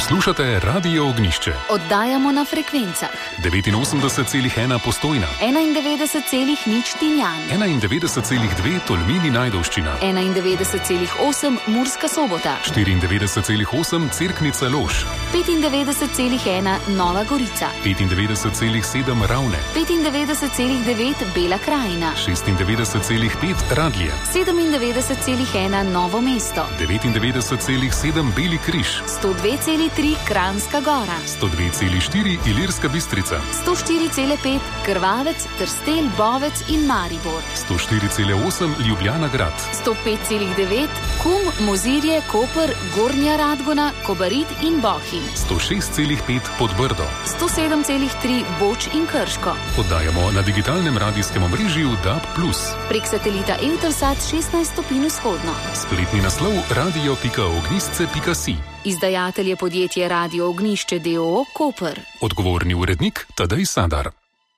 Poslušate Radio Ognišče. Oddajamo na frekvencah 89,1 Postojna, 91,0 Tinjan, 91,2 Tolmini Ajdovščina, 91,8 Murska Sobota, 94,8 Cerknica Lož, 95,1 Nova Gorica, 95,7 Ravne, 95,9 Bela Krajina, 96,5 Radlje, 97,1 Novo mesto, 99,7 Beli Križ, 102,3 Kranjska Gora, 102,4 Ilirska Bistrica, 104,5 Krvavec, Trstelj, Bovec in Maribor, 104,8 Ljubljana Grad, 105,9 Kum, Mozirje, Koper, Gornja Radgona, Kobarid in Bohinj, 106,5 Podbrdo, 107,3 Boč in Krško. Oddajamo na digitalnem radijskem omrežju DAB+. Prek satelita Eutelsat 16 stopinj vzhodno. Spletni naslov radio.ognistce.si. Izdajatelj je podjetje Radio Ognišče d.o.o. Koper. Odgovorni urednik Tadej Sadar.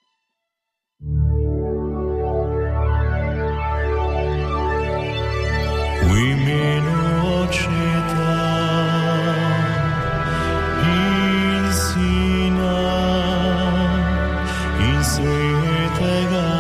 V imenu Očeta in Sina in Svetega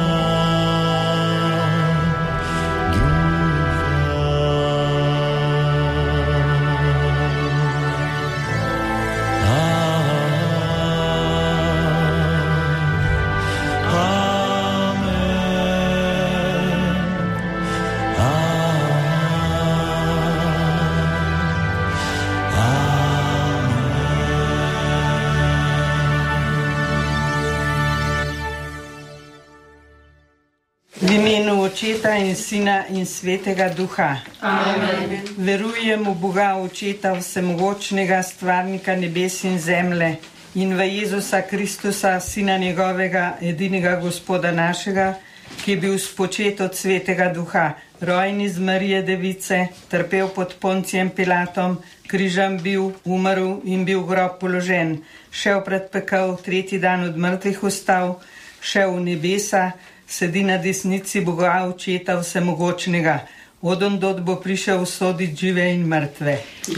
V imenu Očeta in Sina in Svetega Duha. Amen. Verujem v Boga Očeta, vsemogočnega stvarnika nebes in zemlje, in v Jezusa Kristusa, Sina njegovega, edinega Gospoda našega, ki je bil spočet od Svetega Duha, rojen iz Marije Device, trpel pod Poncijem Pilatom, križem bil, umrl in bil v grob položen, šel pred pekel, tretji dan od mrtvih vstal, šel v nebesa, sedi na desnici Boga Očeta vsemogočnega, odondot bo prišel soditi žive in mrtve.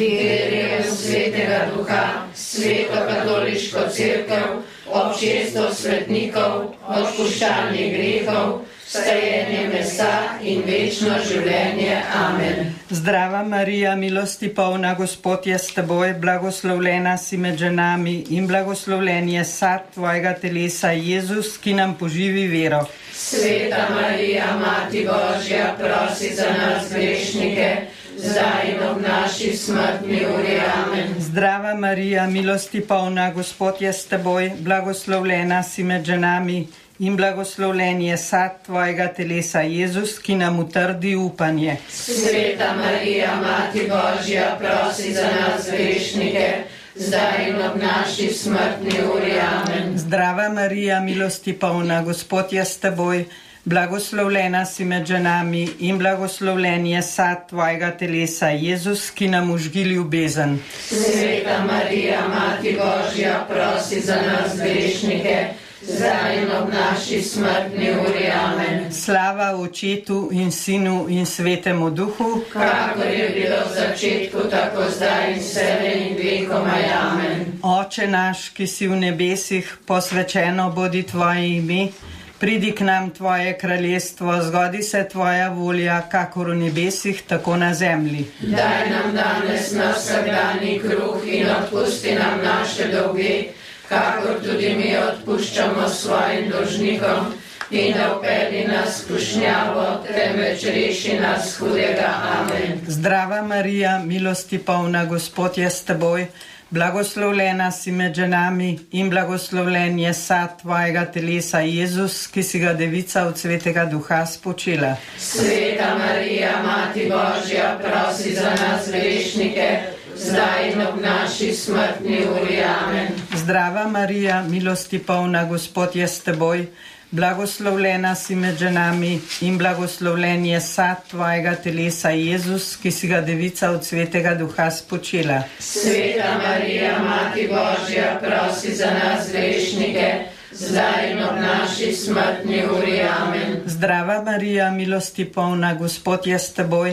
Verjam v Svetega Duha, Sveto katoliško cerkev, občestvo svetnikov, odpuščanje grehov, stajenje mesa in večno življenje. Amen. Zdrava Marija, milosti polna, Gospod je s teboj, blagoslovljena si med ženami in blagoslovljen je sad tvojega telesa, Jezus, ki nam poživi vero. Sveta Marija, Mati Božja, prosi za nas grešnike, zdaj in ob naši smrtni uri. Amen. Zdrava Marija, milosti polna, Gospod je s teboj, blagoslovljena si med ženami in blagoslovljen je sad tvojega telesa, Jezus, ki nam utrdi upanje. Sveta Marija, Mati Božja, prosi za nas grešnike, zdaj in ob naši smrtni uri. Amen. Zdrava Marija, milosti polna, Gospod je s teboj, blagoslovljena si med ženami in blagoslovljen je sad tvojega telesa, Jezus, ki nam užgi ljubezen. Sveta Marija, Mati Božja, prosi za nas grešnike, zdaj in ob naši smrtni uri. Amen. Slava Očetu in Sinu in Svetemu Duhu, kakor je bilo v začetku, tako zdaj in vselej in vekomaj. Amen. Oče naš, ki si v nebesih, posvečeno bodi tvoje ime, pridi k nam tvoje kraljestvo, zgodi se tvoja volja, kakor v nebesih, tako na zemlji. Daj nam danes naš vsakdanji kruh in odpusti nam naše dolge, kakor tudi mi odpuščamo svojim dolžnikom, in ne vpelji nas v skušnjavo, temveč reši nas hudega. Amen. Zdrava Marija, milosti polna, Gospod je s teboj, blagoslovljena si med ženami in blagoslovljen je sad tvojega telesa, Jezus, ki si ga devica od Svetega Duha spočila. Sveta Marija, Mati Božja, prosi za nas grešnike, zdaj in ob naši smrtni uri. Amen. Zdrava Marija, milosti polna, Gospod je s teboj, blagoslovljena si med ženami in blagoslovljen je sad tvojega telesa, Jezus, ki si ga devica od Svetega Duha spočila. Sveta Marija, Mati Božja, prosi za nas grešnike, zdaj in ob naši smrtni uri. Amen. Zdrava Marija, milosti polna, Gospod je s teboj,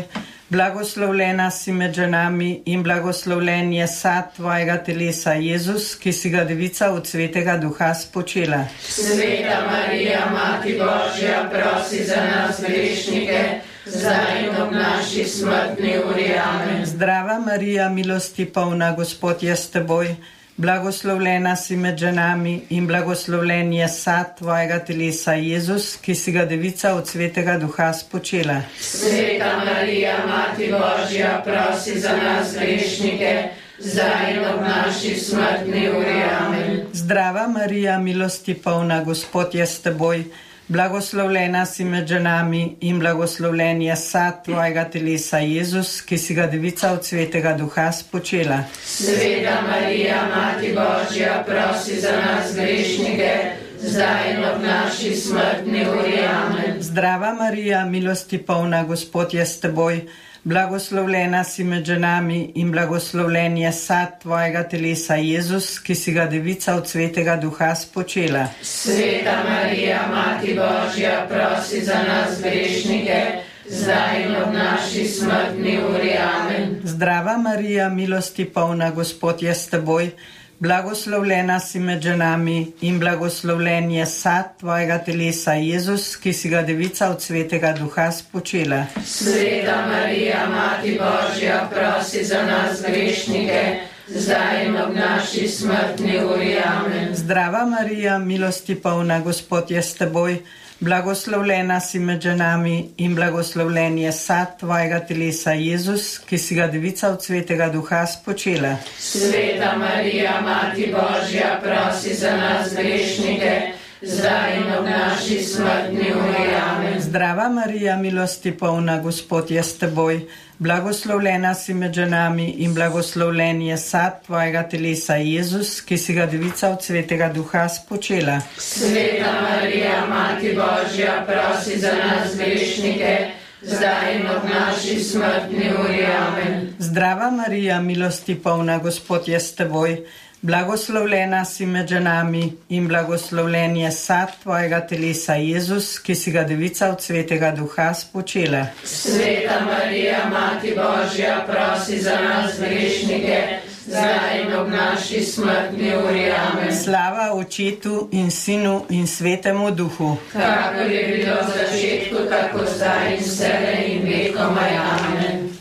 Blagoslovljena si med ženami in blagoslovljen je sad tvojega telesa, Jezus, ki si ga devica od Svetega Duha spočela. Sveta Marija, Mati Božja, prosi za nas grešnike, zdaj in ob naši smrtni uri. Amen. Zdrava Marija, milosti polna, Gospod je s teboj. Blagoslovljena si med ženami in blagoslovljen je sad tvojega telesa, Jezus, ki si ga devica od Svetega Duha spočela. Sveta Marija, Mati Božja, prosi za nas grešnike, zdaj in ob naši smrtni uri. Amen. Zdrava Marija, milosti polna, Gospod je s teboj. Blagoslovljena si med ženami in blagoslovljen je sad tvojega telesa, Jezus, ki si ga devica od Svetega Duha spočela. Sveta Marija, Mati Božja, prosi za nas grešnike, zdaj in ob naši smrtni uri. Amen. Zdrava Marija, milosti polna, Gospod je s teboj. Blagoslovljena si med ženami in blagoslovljen je sad tvojega telesa, Jezus, ki si ga devica od Svetega Duha spočela. Sveta Marija, Mati Božja, prosi za nas grešnike, zdaj in ob naši smrtni uri. Amen. Zdrava Marija, milosti polna, Gospod je s teboj. Blagoslovljena si med ženami in blagoslovljen je sad tvojega telesa, Jezus, ki si ga devica od Svetega Duha spočela. Sveta Marija, Mati Božja, prosi za nas grešnike, zdaj in ob naši smrtni uri. Amen. Zdrava Marija, milosti polna, Gospod je s teboj. Blagoslovljena si med ženami in blagoslovljen je sad tvojega telesa, Jezus, ki si ga devica od Svetega Duha spočela. Sveta Marija, Mati Božja, prosi za nas grešnike, zdaj in ob naši smrtni uri. Amen. Zdrava Marija, milosti polna, Gospod je s teboj. Blagoslovljena si med ženami in blagoslovljen je sad tvojega telesa, Jezus, ki si ga devica od Svetega Duha spočela. Sveta Marija, Mati Božja, prosi za nas grešnike, zdaj in ob naši smrtni uri. Amen. Zdrava Marija, milosti polna, Gospod je s teboj. Blagoslovljena si med ženami in blagoslovljen je sad tvojega telesa, Jezus, ki si ga devica od Svetega Duha spočela. Sveta Marija, Mati Božja, prosi za nas grešnike, zdaj in ob naši smrtni uri. Amen. Slava Očetu in Sinu in Svetemu Duhu. Kakor je bilo v začetku, tako zdaj in vselej in vekomaj. Amen.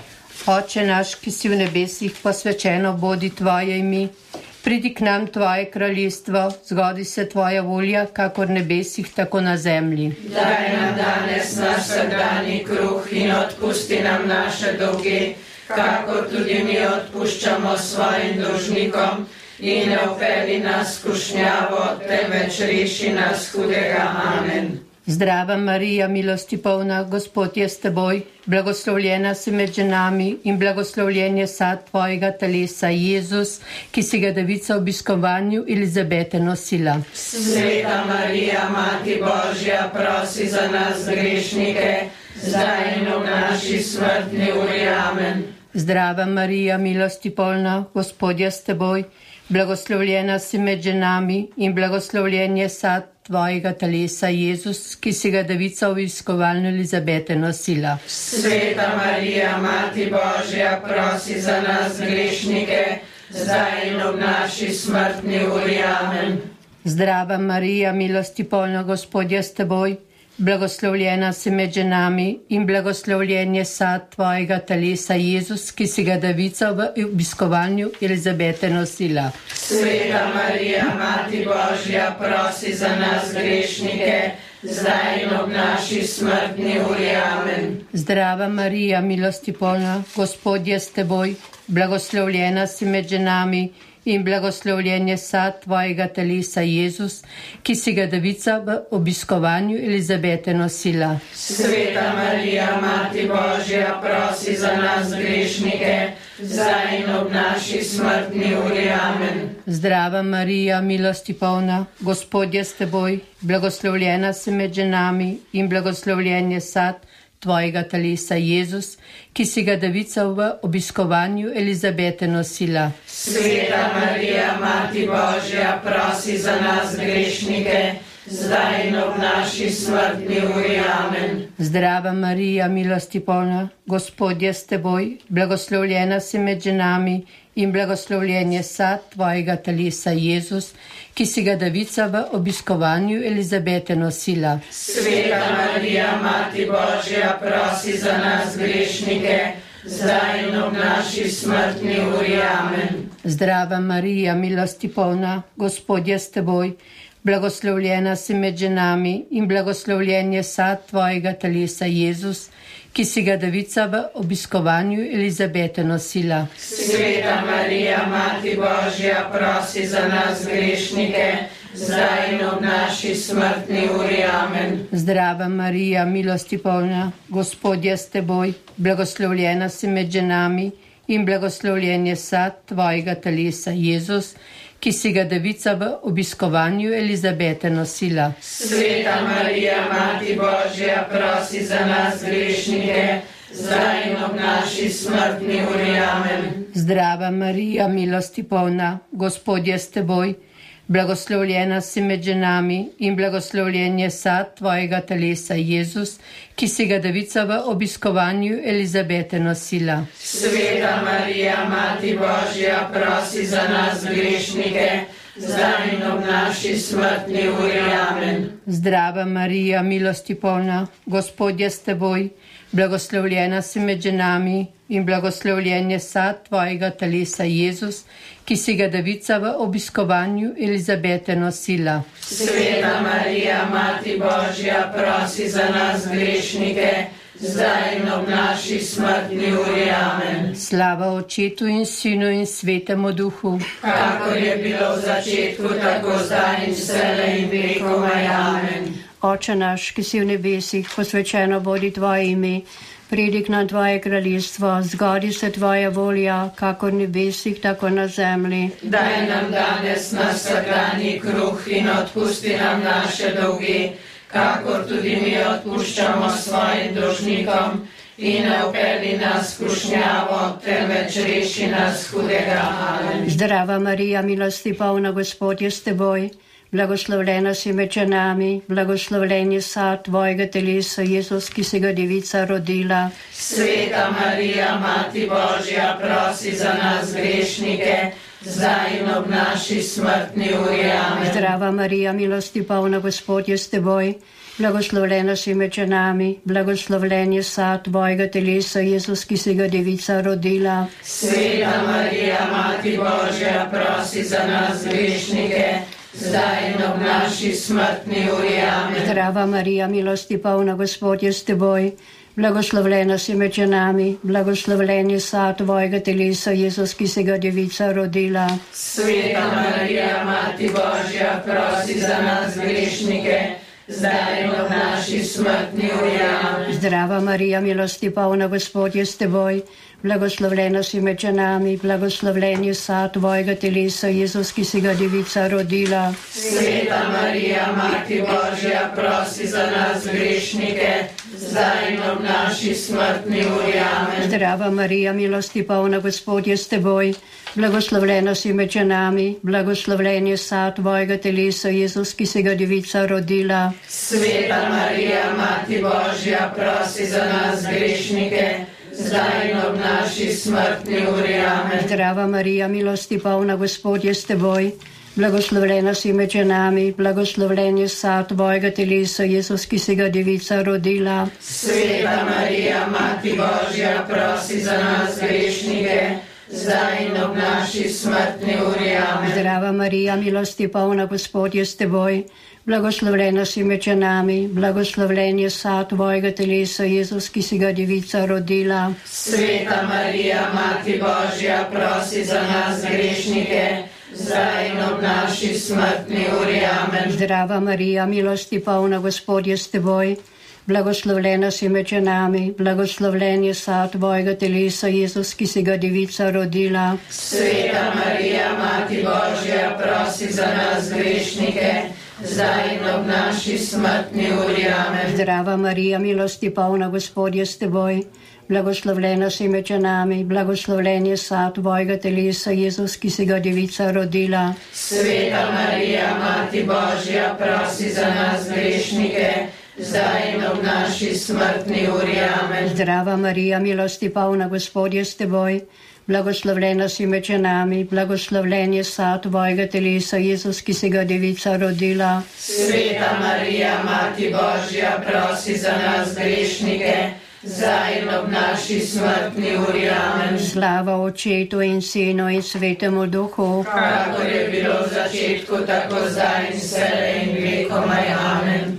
Oče naš, ki si v nebesih, posvečeno bodi tvoje ime. Pridi k nam tvoje kraljestvo, zgodi se tvoja volja, kakor v nebesih, tako na zemlji. Daj nam danes naš vsakdanji kruh in odpusti nam naše dolge, kakor tudi mi odpuščamo svojim dolžnikom. In ne vpelji nas v skušnjavo, temveč reši nas hudega. Amen. Zdrava Marija, milosti polna, Gospod je s teboj. Blagoslovljena si med ženami in blagoslovljen je sad tvojega telesa, Jezus, ki si ga devica v obiskovanju Elizabete nosila. Sveta Marija, Mati Božja, prosi za nas grešnike, zdaj in ob naši smrtni uri. Amen. Zdrava Marija, milosti polna, Gospod je s teboj. Blagoslovljena si med ženami in blagoslovljen je sad tvojega telesa, Jezus, ki si ga devica v obiskovanju Elizabete nosila. Sveta Marija, Mati Božja, prosi za nas grešnike, zdaj in ob naši smrtni uri. Amen. Zdrava Marija, milosti polna, Gospod je s teboj. Blagoslovljena si med ženami in blagoslovljen je sad tvojega telesa, Jezus, ki si ga devica v obiskovanju Elizabete nosila. Sveta Marija, Mati Božja, prosi za nas grešnike, zdaj in ob naši smrtni uri. Amen. Zdrava Marija, milosti polna, Gospod je s teboj. Blagoslovljena si med ženami in blagoslovljen je sad tvojega telesa, Jezus, ki si ga devica v obiskovanju Elizabete nosila. Sveta Marija, Mati Božja, prosi za nas grešnike, zdaj in ob naši smrtni uri. Amen. Zdrava Marija, milosti polna, Gospod je s teboj. Blagoslovljena si med ženami in blagoslovljen je sad tvojega telesa, Jezus, ki si ga devica v obiskovanju Elizabete nosila. Sveta Marija, Mati Božja, prosi za nas grešnike, zdaj in ob naši smrtni uri. Amen. Zdrava Marija, milosti polna, Gospod je s teboj, blagoslovljena si med ženami in blagoslovljen je sad tvojega telesa, Jezus, ki si ga devica v obiskovanju Elizabete nosila. Sveta Marija, Mati Božja, prosi za nas grešnike, zdaj in ob naši smrtni uri. Amen. Zdrava Marija, milosti polna, Gospod je s teboj, blagoslovljena si med ženami in blagoslovljen je sad tvojega telesa, Jezus, ki si ga devica v obiskovanju Elizabete nosila. Sveta Marija, Mati Božja, prosi za nas grešnike, zdaj in ob naši smrtni uri. Amen. Zdrava Marija, milosti polna, Gospod je s teboj, blagoslovljena si med ženami in blagoslovljen je sad tvojega telesa, Jezus, ki si ga devica v obiskovanju Elizabete nosila. Sveta Marija, Mati Božja, prosi za nas grešnike, zdaj in ob naši smrtni uri. Amen. Zdrava Marija, milosti polna, Gospod je s teboj, blagoslovljena si med ženami in blagoslovljen je sad tvojega telesa, Jezus, ki si ga devica v obiskovanju Elizabete nosila. Sveta Marija, Mati Božja, prosi za nas grešnike, zdaj in ob naši smrtni uri. Amen. Zdrava Marija, milosti polna, Gospod je s teboj, blagoslovljena si med ženami in blagoslovljen je sad tvojega telesa, Jezus, ki si ga devica v obiskovanju Elizabete nosila. Sveta Marija, Mati Božja, prosi za nas grešnike, zdaj in ob naši smrtni uri. Amen. Slava Očetu in Sinu in Svetemu Duhu, kakor je bilo v začetku, tako zdaj in vselej in vekomaj. Amen. Oče naš, ki si v nebesih, posvečeno bodi tvoje ime, pridi k nam tvoje kraljestvo, zgodi se tvoja volja, kakor v nebesih, tako na zemlji. Daj nam danes naš vsakdanji kruh in odpusti nam naše dolge, kakor tudi mi odpuščamo svojim dolžnikom, in ne vpelji nas v skušnjavo, temveč reši nas hudega. Amen. Zdrava Marija, milosti polna, Gospod je s teboj, blagoslovljena si med ženami, blagoslovljen je sad tvojega telesa, Jezus, ki si ga devica rodila. Sveta Marija, Mati Božja, prosi za nas grešnike, zdaj in ob naši smrtni uri. Amen. Zdrava Marija, milosti polna, Gospod je s teboj, blagoslovljena si med ženami, blagoslovljen je sad tvojega telesa, Jezus, ki si ga devica rodila. Sveta Marija, Mati Božja, prosi za nas grešnike, zdaj in ob naši smrtni uri. Amen. Zdrava Marija, milosti polna, Gospod je s teboj, blagoslovljena si med ženami, blagoslovljen je sad tvojega telesa, Jezus, ki si ga devica rodila. Sveta Marija, Mati Božja, prosi za nas grešnike, zdaj in ob naši smrtni uri. Amen. Zdrava Marija, milosti polna, Gospod je s teboj, blagoslovljena si med ženami, blagoslovljen je sad tvojega telesa, Jezus, ki si ga devica rodila. Sveta Marija, Mati Božja, prosi za nas grešnike, zdaj in ob naši smrtni uri. Amen. Zdrava Marija, milosti polna, Gospod je s teboj, blagoslovljena si med ženami, blagoslovljen je sad tvojega telesa, Jezus, ki si ga devica rodila. Sveta Marija, Mati Božja, prosi za nas grešnike, zdaj in ob naši smrtni uri. Amen. Zdrava Marija, milosti polna, Gospod je s teboj, blagoslovljena si med ženami, blagoslovljen je sad tvojega telesa, Jezus, ki si ga devica rodila. Sveta Marija, Mati Božja, prosi za nas grešnike, zdaj in ob naši smrtni uri. Amen. Zdrava Marija, milosti polna, Gospod je s teboj, blagoslovljena si med ženami, blagoslovljen je sad tvojega telesa, Jezus, ki si ga devica rodila. Sveta Marija, Mati Božja, prosi za nas grešnike, zdaj in ob naši smrtni uri. Amen. Zdrava Marija, milosti polna, Gospod je s teboj, blagoslovljena si med ženami, blagoslovljen je sad tvojega telesa, Jezus, ki si ga devica rodila. Sveta Marija, Mati Božja, prosi za nas grešnike, zdaj in ob naši smrtni uri. Amen. Zdrava Marija, milosti polna, Gospod je s teboj. Blagoslovljena si med ženami, blagoslovljen je sad tvojega telesa, Jezus, ki si ga devica rodila. Sveta Marija, Mati Božja, prosi za nas grešnike, zdaj in ob naši smrtni uri. Amen. Zdrava Marija, milosti polna, Gospod je s teboj. Blagoslovljena si med ženami, blagoslovljen je sad tvojega telesa, Jezus, ki si ga devica rodila. Sveta Marija, Mati Božja, prosi za nas grešnike, zdaj in ob naši smrtni uri. Amen. Slava Očetu in Sinu in Svetemu Duhu, kakor je bilo v začetku, tako zdaj in vselej in vekomaj. Amen.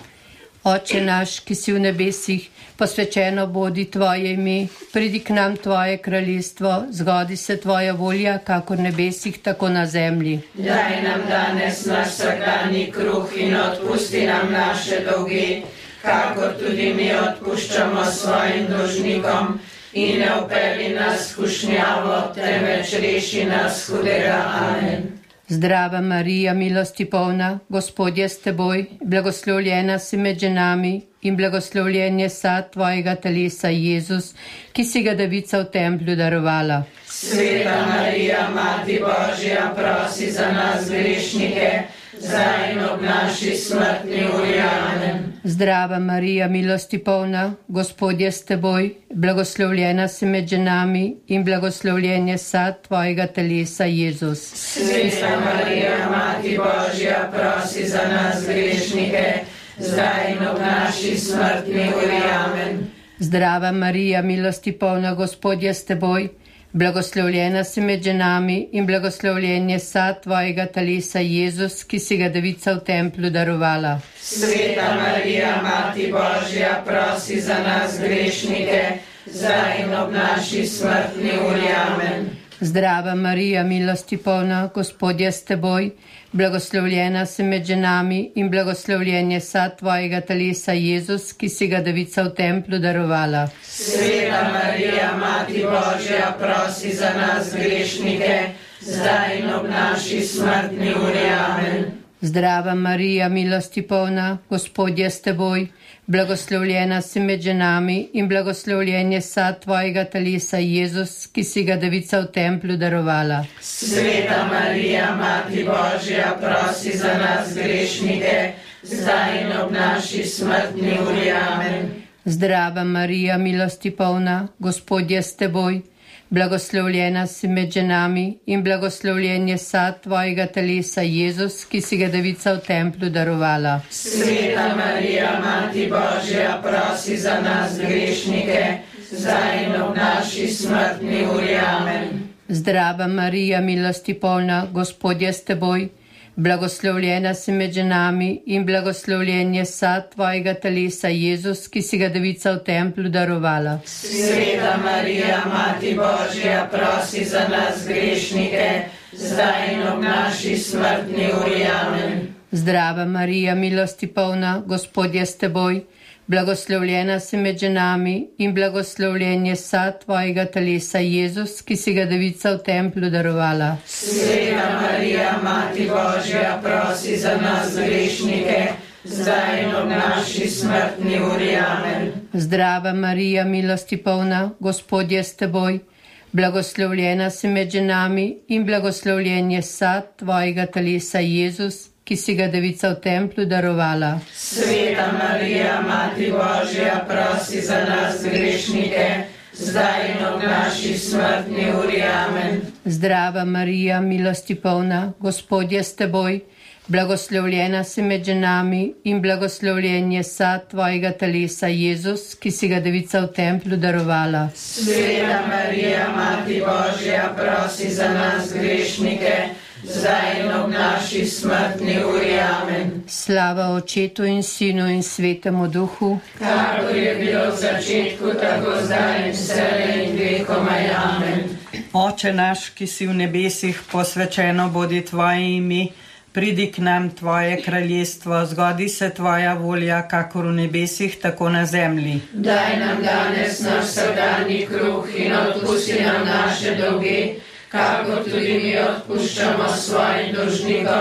Oče naš, ki si v nebesih, posvečeno bodi tvoje ime, pridi k nam tvoje kraljestvo, zgodi se tvoja volja, kakor v nebesih, tako na zemlji. Daj nam danes naš vsakdanji kruh in odpusti nam naše dolge, kakor tudi mi odpuščamo svojim dolžnikom, in ne vpelji nas v skušnjavo, temveč reši nas hudega. Amen. Zdrava Marija, milosti polna, Gospod je s teboj, blagoslovljena si med ženami in blagoslovljen je sad tvojega telesa, Jezus, ki si ga devica v templju darovala. Sveta Marija, Mati Božja, prosi za nas grešnike, zdaj in ob naši smrtni uri. Amen. Zdrava Marija, milosti polna, Gospod je s teboj, blagoslovljena si med ženami in blagoslovljen je sad tvojega telesa, Jezus. Sveta Marija, Mati Božja, prosi za nas grešnike, zdaj in ob naši smrtni uri. Amen. Zdrava Marija, milosti polna, Gospod je s teboj, blagoslovljena si med ženami in blagoslovljen je sad tvojega telesa, Jezus, ki si ga devica v templju darovala. Sveta Marija, Mati Božja, prosi za nas grešnike, zdaj in ob naši smrtni uri. Amen. Zdrava Marija, milosti polna, Gospod je s teboj, blagoslovljena si med ženami in blagoslovljen je sad tvojega telesa, Jezus, ki si ga devica v templju darovala. Sveta Marija, Mati Božja, prosi za nas grešnike, zdaj in ob naši smrtni uri. Amen. Zdrava Marija, milosti polna, Gospod je s teboj, blagoslovljena si med ženami in blagoslovljen je sad tvojega telesa, Jezus, ki si ga devica v templju darovala. Sveta Marija, Mati Božja, prosi za nas grešnike, zdaj in ob naši smrtni uri. Amen. Zdrava Marija, milosti polna, Gospod je s teboj, blagoslovljena si med ženami in blagoslovljen je sad tvojega telesa, Jezus, ki si ga devica v templju darovala. Sveta Marija, Mati Božja, prosi za nas grešnike, zdaj in ob naši smrtni uri. Amen. Zdrava Marija, milosti polna, Gospod je s teboj, blagoslovljena si med ženami in blagoslovljen je sad tvojega telesa, Jezus, ki si ga devica v templju darovala. Sveta Marija, Mati Božja, prosi za nas grešnike, zdaj in ob naši smrtni uri. Amen. Zdrava Marija, milosti polna, Gospod je s teboj, blagoslovljena si med ženami in blagoslovljen je sad tvojega telesa, Jezus, ki si ga devica v templju darovala. Sveta Marija, Mati Božja, prosi za nas grešnike, zdaj in ob naši smrtni uri. Amen. Zdrava Marija, milosti polna, Gospod je s teboj, blagoslovljena si med ženami in blagoslovljen je sad tvojega telesa, Jezus, ki si ga devica v templju darovala. Sveta Marija, Mati Božja, prosi za nas grešnike, zdaj in ob naši smrtni uri. Amen. Zdrava Marija, milosti polna, Gospod je s teboj, blagoslovljena si med ženami in blagoslovljen je sad tvojega telesa, Jezus, ki si ga devica v templju darovala. Sveta Marija, Mati Božja, prosi za nas grešnike, zdaj in ob naši smrtni uri. Amen. Slava Očetu in Sinu in Svetemu Duhu, kakor je bilo v začetku, tako zdaj in vselej in vekomaj. Amen. Oče naš, ki si v nebesih, posvečeno bodi tvoje ime, pridi k nam tvoje kraljestvo, zgodi se tvoja volja, kakor v nebesih, tako na zemlji. Daj nam danes naš vsakdanji kruh in odpusti nam naše dolge, kakor tudi mi odpuščamo svojim dolžnikom,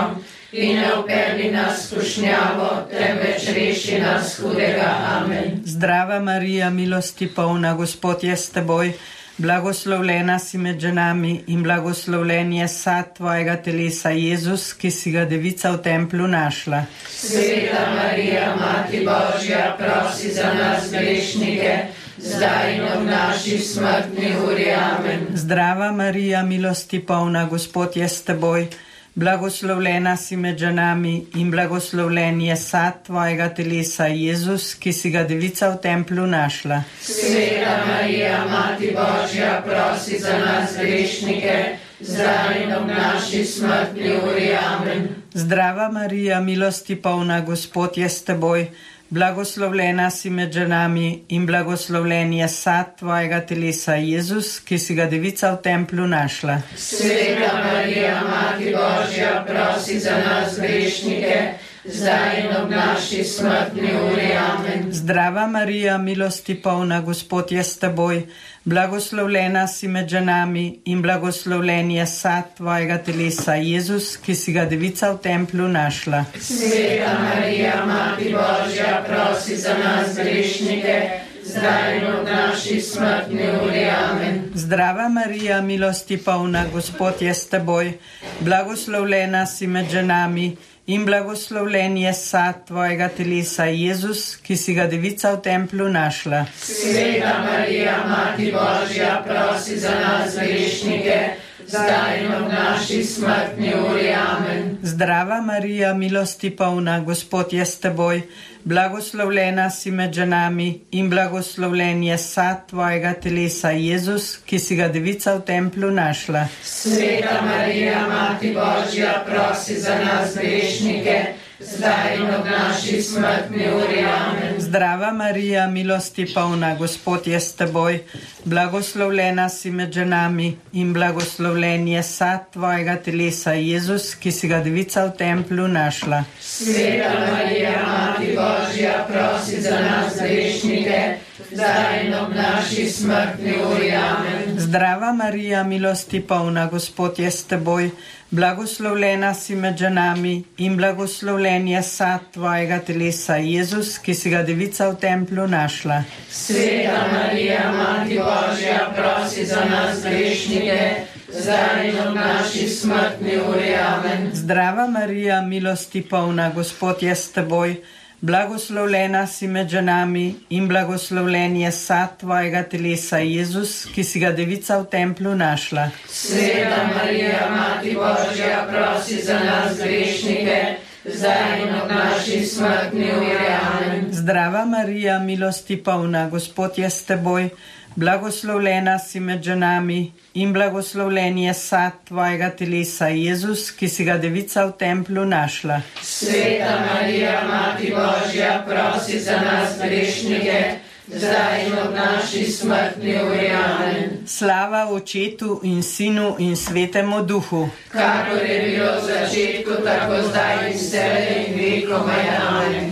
in ne vpelji nas v skušnjavo, temveč reši nas hudega. Amen. Zdrava Marija, milosti polna, Gospod je s teboj, blagoslovljena si med ženami in blagoslovljen je sad tvojega telesa, Jezus, ki si ga devica v templu našla. Sveta Marija, Mati Božja, prosi za nas grešnike, zdaj in ob naši smrtni uri. Amen. Zdrava Marija, milosti polna, Gospod je s teboj, blagoslovljena si med ženami in blagoslovljen je sad tvojega telesa, Jezus, ki si ga devica v templu našla. Sveta Marija, Mati Božja, prosi za nas grešnike, zdaj in ob naši smrtni uri. Amen. Zdrava Marija, milosti polna, Gospod je s teboj, blagoslovljena si med ženami in blagoslovljen je sad tvojega telesa, Jezus, ki si ga devica v templu našla. Sveta Marija, Mati Božja, prosi za nas grešnike, zdaj in ob naši smrtni uri. Amen. Zdrava Marija, milosti polna, Gospod je s teboj, blagoslovljena si med ženami in blagoslovljen je sad tvojega telesa, Jezus, ki si ga devica v templu našla. Sveta Marija, Mati Božja, prosi za nas grešnike, zdaj in ob naši smrtni uri. Amen. Zdrava Marija, milosti polna, Gospod je s teboj, blagoslovljena si med ženami in blagoslovljen je sad tvojega telesa, Jezus, ki si ga devica v templu našla. Sveta Marija, Mati Božja, prosi za nas grešnike, zdaj in ob naši smrtni uri. Amen. Zdrava Marija, milosti polna, Gospod je s teboj, blagoslovljena si med ženami in blagoslovljen je sad tvojega telesa, Jezus, ki si ga devica v templu našla. Sveta Marija, Mati Božja, prosi za nas grešnike, zdaj in ob naši smrtni uri. Amen. Zdrava Marija, milosti polna, Gospod je s teboj, blagoslovljena si med ženami in blagoslovljen je sad tvojega telesa, Jezus, ki si ga devica v templu našla. Sveta Marija, Mati Božja, prosi za nas grešnike, zdaj in ob naši smrtni uri. Amen. Zdrava Marija, milosti polna, Gospod je s teboj, blagoslovljena si med ženami in blagoslovljen je sad tvojega telesa, Jezus, ki si ga devica v templu našla. Sveta Marija, Mati Božja, prosi za nas grešnike, zdaj in ob naši smrtni uri. Amen. Zdrava Marija, milosti polna, Gospod je s teboj, blagoslovljena si med ženami in blagoslovljen je sad tvojega telesa, Jezus, ki si ga devica v templu našla. Sveta Marija, Mati Božja, prosi za nas grešnike, zdaj in ob naši smrtni uri. Amen. Zdrava Marija, milosti polna, Gospod je s teboj, blagoslovljena si med ženami in blagoslovljen je sad tvojega telesa, Jezus, ki si ga devica v templu našla. Sveta Marija, Mati Božja, prosi za nas grešnike, zdaj in ob naši smrtni uri. Amen. Slava Očetu in Sinu in Svetemu Duhu, kakor je bilo v začetku, tako zdaj in vselej in vekomaj. Amen.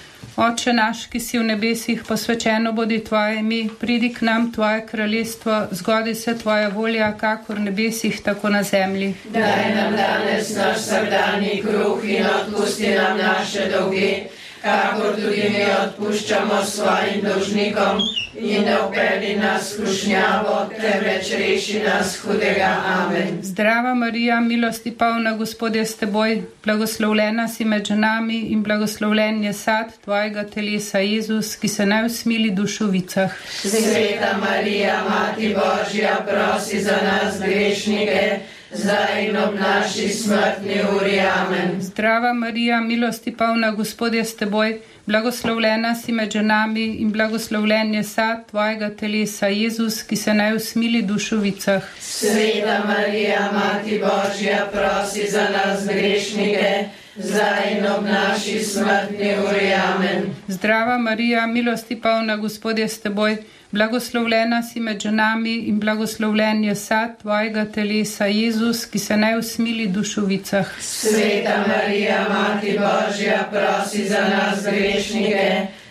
Oče naš, ki si v nebesih, posvečeno bodi tvoje ime, pridi k nam tvoje kraljestvo, zgodi se tvoja volja, kakor v nebesih, tako na zemlji. Daj nam danes naš vsakdanji kruh in odpusti nam naše dolge, kakor tudi mi odpuščamo svojim dolžnikom, in ne vpelji nas v skušnjavo, temveč reši nas hudega. Amen. Zdrava Marija, milosti polna, Gospod je s teboj, blagoslovljena si med ženami in blagoslovljen je sad tvojega telesa, Jezus, ki se ne usmili dušovicah. Sveta Marija, Mati Božja, prosi za nas grešnike, zdaj in ob naši smrtni uri. Amen. Zdrava Marija, milosti polna, Gospod je s teboj, blagoslovljena si med ženami in blagoslovljen je sad tvojega telesa, Jezus, ki se ne usmili dušovicah. Sveta Marija, Mati Božja, prosi za nas grešnike, zdaj in ob naši smrtni uri. Amen. Zdrava Marija, milosti polna, Gospod je s teboj, blagoslovljena si med ženami in blagoslovljen je sad tvojega telesa, Jezus, ki se ne usmili dušovicah. Sveta Marija, Mati Božja, prosi za nas grešnike,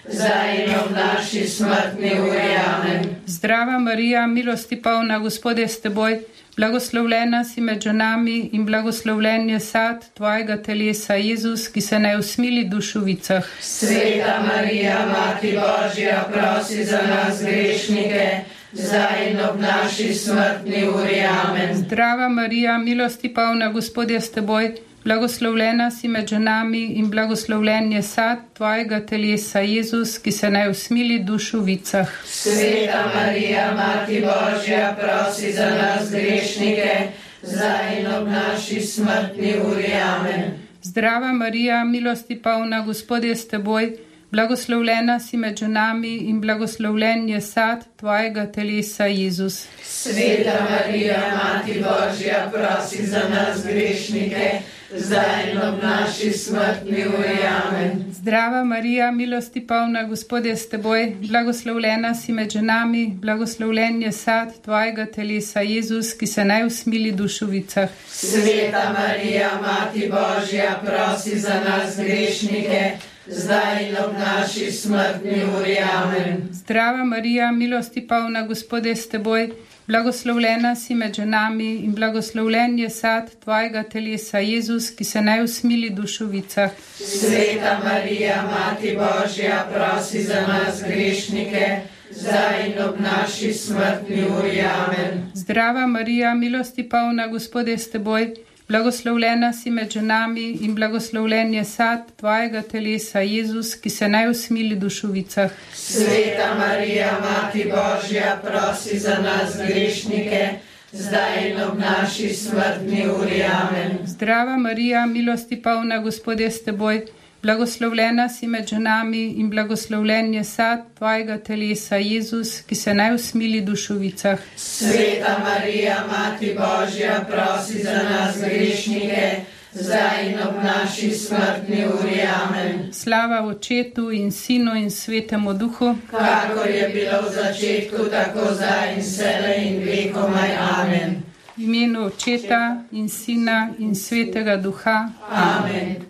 zdaj in ob naši smrtni uri. Amen. Zdrava Marija, milosti polna, Gospod je s teboj, blagoslovljena si med ženami in blagoslovljen je sad tvojega telesa, Jezus, ki se ne usmili dušovicah. Sveta Marija, Mati Božja, prosi za nas grešnike, zdaj in ob naši smrtni uri. Amen. Zdrava Marija, milosti polna, Gospod je s teboj, blagoslovljena si med ženami in blagoslovljen je sad tvojega telesa, Jezus, ki se ne usmili dušovicah. Sveta Marija, Mati Božja, prosi za nas grešnike, zdaj in ob naši smrtni uri. Amen. Zdrava Marija, milosti polna, Gospod je s teboj, blagoslovljena si med ženami in blagoslovljen je sad tvojega telesa, Jezus. Sveta Marija, Mati Božja, prosi za nas grešnike, zdaj in ob naši smrtni uri. Amen. Zdrava Marija, milosti polna, Gospod je s teboj, blagoslovljena si med ženami, blagoslovljen je sad tvojega telesa, Jezus, ki se ne usmili dušovicah. Sveta Marija, Mati Božja, prosi za nas grešnike, zdaj in ob naši smrtni uri. Amen. Zdrava Marija, milosti polna, Gospod je s teboj, blagoslovljena si med ženami in blagoslovljen je sad tvojega telesa, Jezus, ki se ne usmili dušovicah. Sveta Marija, Mati Božja, prosi za nas grešnike, zdaj in ob naši smrtni uri. Amen. Zdrava Marija, milosti polna, Gospod je s teboj, blagoslovljena si med ženami in blagoslovljen je sad tvojega telesa, Jezus, ki se ne usmili dušovicah. Sveta Marija, Mati Božja, prosi za nas grešnike, zdaj in ob naši smrtni uri. Amen. Zdrava Marija, milosti polna, Gospod je s teboj, blagoslovljena si med ženami in blagoslovljen je sad tvojega telesa, Jezus, ki se ne usmili dušovicah. Sveta Marija, Mati Božja, prosi za nas grešnike, zdaj in ob naši smrtni uri. Amen. Slava Očetu in Sinu in Svetemu Duhu, kakor je bilo v začetku, tako zdaj in vselej in vekomaj. Amen. V imenu Očeta in Sina in Svetega Duha. Amen.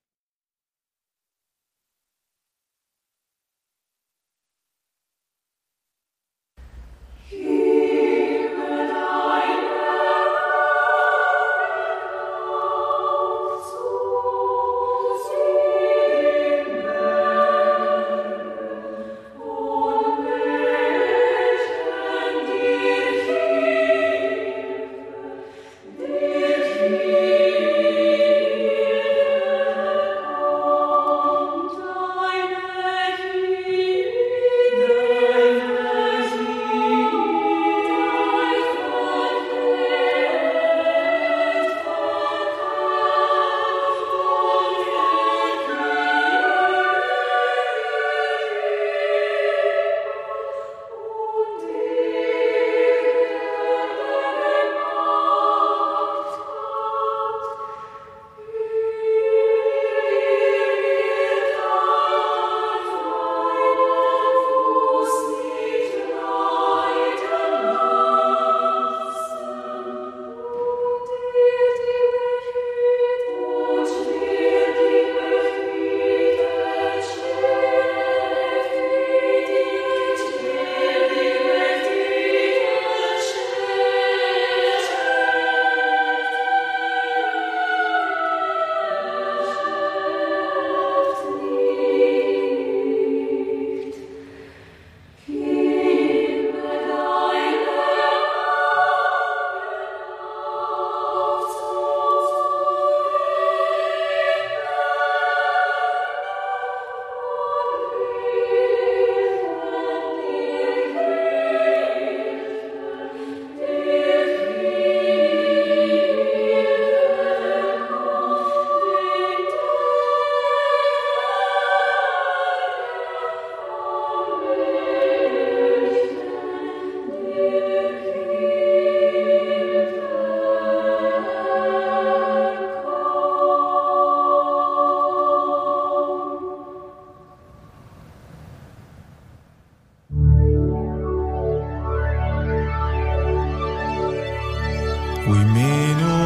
V imenu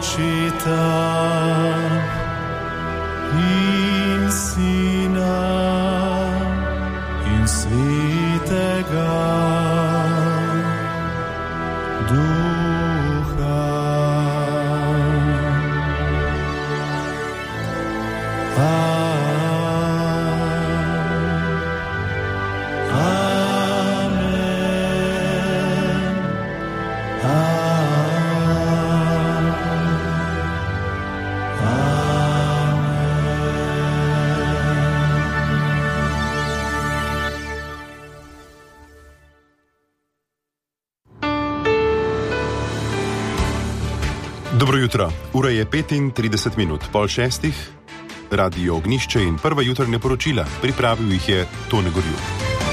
Očeta in Sina Svetega Duha. Dobro jutro, ura je 35 minut, 5:30, Radio Ognjišče in prva jutranja poročila, pripravil jih je Tone Gorjup.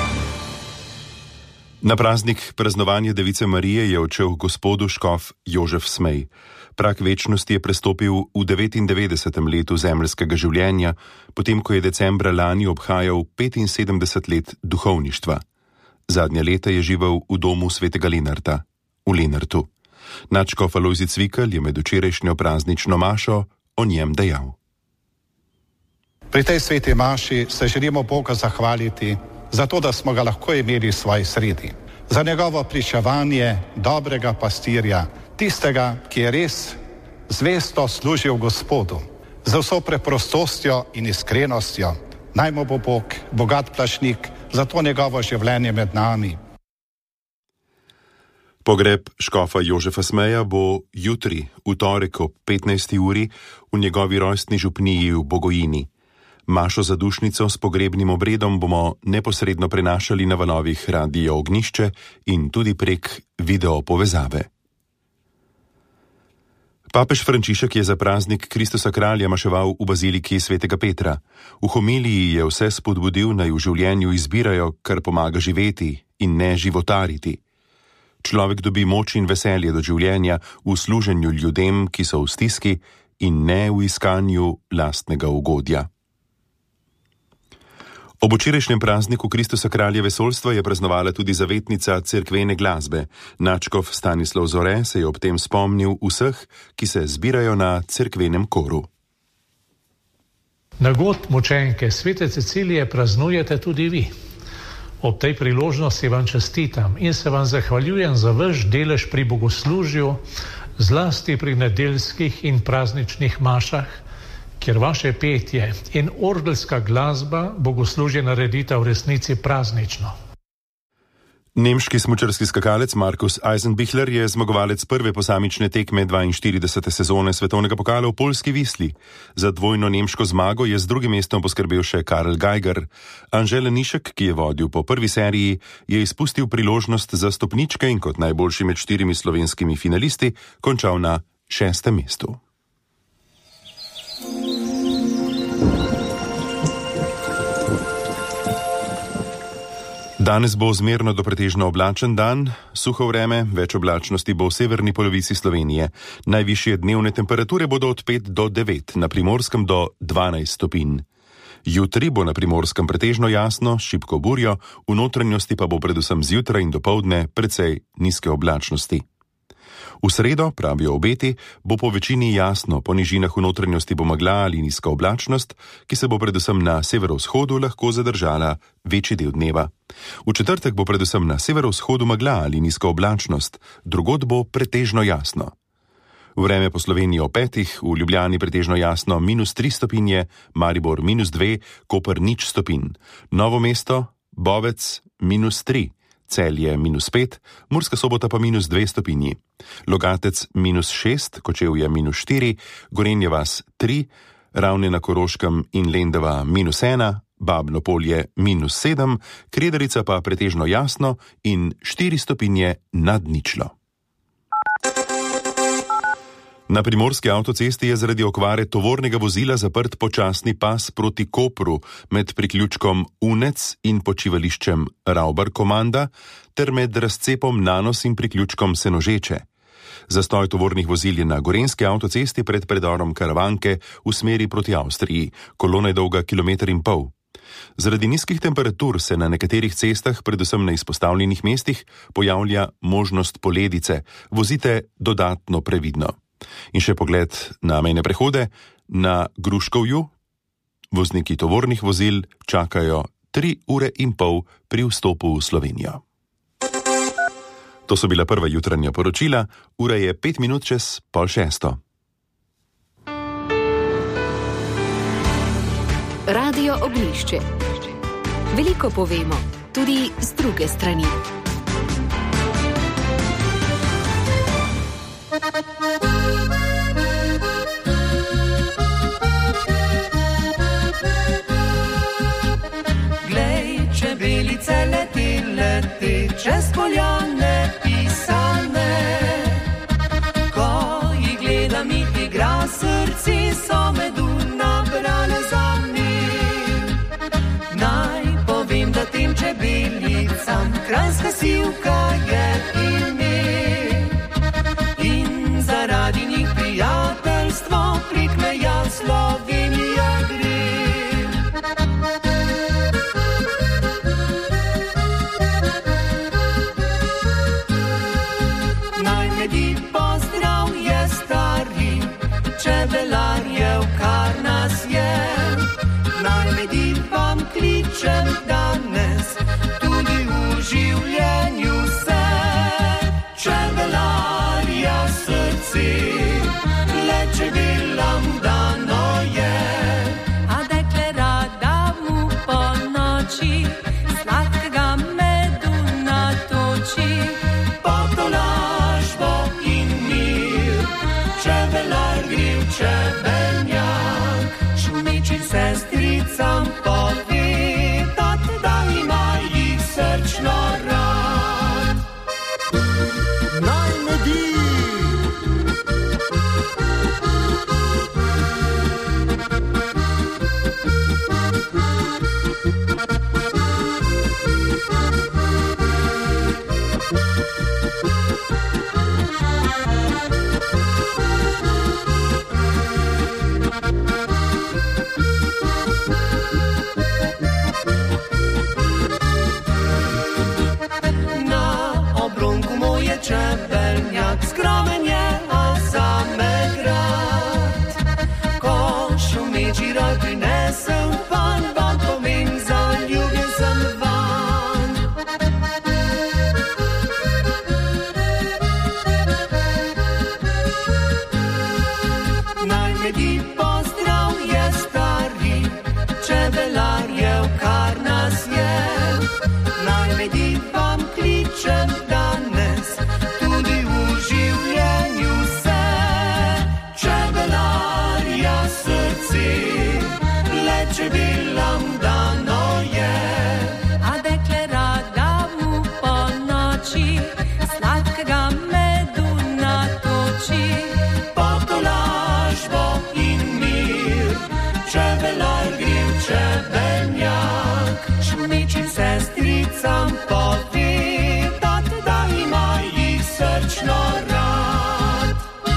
Na praznik praznovanja Device Marije je odšel gospodu škof Jožef Smej. Prag večnosti je prestopil v 99. letu zemeljskega življenja, potem ko je decembra lani obhajal 75 let duhovništva. Zadnja leta je živel v domu svetega Lenarta, v Lenartu. Nadškof Alojzij Cvikl je med včerajšnjo praznično mašo o njem dejal. Pri tej sveti maši se želimo Boga zahvaliti za to, da smo ga lahko imeli v svoji sredi. Za njegovo pričevanje dobrega pastirja, tistega, ki je res zvesto služil Gospodu. Za vso preprostostjo in iskrenostjo. Naj mu bo Bog bogat plačnik za to njegovo življenje med nami. Pogreb škofa Jožefa Smeja bo jutri, v torek ob 15. uri, v njegovi rojstni župniji v Bogojini. Mašo za dušnico s pogrebnim obredom bomo neposredno prenašali na valovih Radio Ognjišče in tudi prek video povezave. Papež Frančišek je za praznik Kristusa kralja maševal v baziliki svetega Petra. V homiliji je vse spodbudil, naj v življenju izbirajo, kar pomaga živeti in ne životariti. Človek dobi moč in veselje do življenja v služenju ljudem, ki so v stiski, in ne v iskanju lastnega ugodja. Ob včerajšnjem prazniku Kristusa kralja vesoljstva je praznovala tudi zavetnica cerkvene glasbe. Nadškof Stanislav Zore se je ob tem spomnil vseh, ki se zbirajo na cerkvenem koru. Nagod mučenke svete Cecilije praznujete tudi vi. Ob tej priložnosti vam čestitam in se vam zahvaljujem za vaš delež pri bogoslužju, zlasti pri nedeljskih in prazničnih mašah, kjer vaše petje in orgelska glasba bogoslužje naredita v resnici praznično. Nemški smučarski skakalec Markus Eisenbichler je zmagovalec prve posamične tekme 42. sezone svetovnega pokala v Poljski Visli. Za dvojno nemško zmago je z drugim mestom poskrbel še Karel Geiger. Anže Lenišek, ki je vodil po prvi seriji, je izpustil priložnost za stopničke in kot najboljši med 4 slovenskimi finalisti končal na 6. mestu. Danes bo zmerno do pretežno oblačen dan, suho vreme, več oblačnosti bo v severni polovici Slovenije. Najvišje dnevne temperature bodo od 5 do 9, na Primorskem do 12 stopinj. Jutri bo na Primorskem pretežno jasno, s šibko burjo, v notranjosti pa bo predvsem zjutraj in dopoldne precej nizke oblačnosti. V sredo, pravijo obeti, bo po večini jasno, po nižinah v notranjosti bo megla ali nizka oblačnost, ki se bo predvsem na severovzhodu lahko zadržala večji del dneva. V četrtek bo predvsem na severovzhodu megla ali nizka oblačnost, drugod bo pretežno jasno. Vreme po Sloveniji o 5, v Ljubljani pretežno jasno -3 stopinje, Maribor -2, Koper 0 stopinj, Novo mesto, Bovec -3, Celje -5, Murska Sobota pa -2 stopinji, Logatec -6, Kočevje -4, Gorenje vas 3, Ravne na Koroškem in Lendava -1, Babno Polje -7, Kredarica pa pretežno jasno in 4 stopinje nad ničlo. Na primorski avtocesti je zaradi okvare tovornega vozila zaprt počasni pas proti Kopru med priključkom Unec in počivališčem Ravbar Komanda ter med razcepom Nanos in priključkom Senožeče. Zastoj tovornih vozil je na gorenski avtocesti pred predorom Karavanke v smeri proti Avstriji. Kolona je dolga 1,5 km. Zaradi nizkih temperatur se na nekaterih cestah, predvsem na izpostavljenih mestih, pojavlja možnost poledice. Vozite dodatno previdno. In še pogled na mejne prehode. Na Gruškovju vozniki tovornih vozil čakajo 3 ure in pol pri vstopu v Slovenijo. To so bila prva jutranja poročila, ura je 5 minut čez 5:30. Radio Oglišče. Veliko povemo, tudi z druge strani. Glej, čebelice leti, leti, čez poljane pisane. Ko jih gledam, jih igra, srci so medu nabrale za mir. Naj povem, da tem čebelicam kranjska sivka je ime. In zaradi njih prijateljstvo prek meja Slovenija gre. Naj medi pozdrav je stari, čebelarjev, kar nas je. Naj medi vam kličem danes, tudi v življenju se. Čebelarja srce, le čebelam dano je. A dekle rada mu po noči sladkega medu natoči. Potolažbo in mir, čebelar gre v čebelnjak. Šumečim sestricam povedat, da ima jih srčno rad. Naj medi. Čebeljak skromen je, a zame grad. Ko šumeči roj prinesem van, vam povem, zaljubljen sem van. Naj medi pozdrav je stari, čebelarjev, kar nas je. Naj medi vam kličem danes, tudi v življenju se. Čebelarja srce, le čebelam dano je. A dekle rada mu po noči sladkega medu natoči. Potolažbo in mir, čebelar gre v čebelnjak. Šumečim sestricam povedat, da ima jih srčno rad.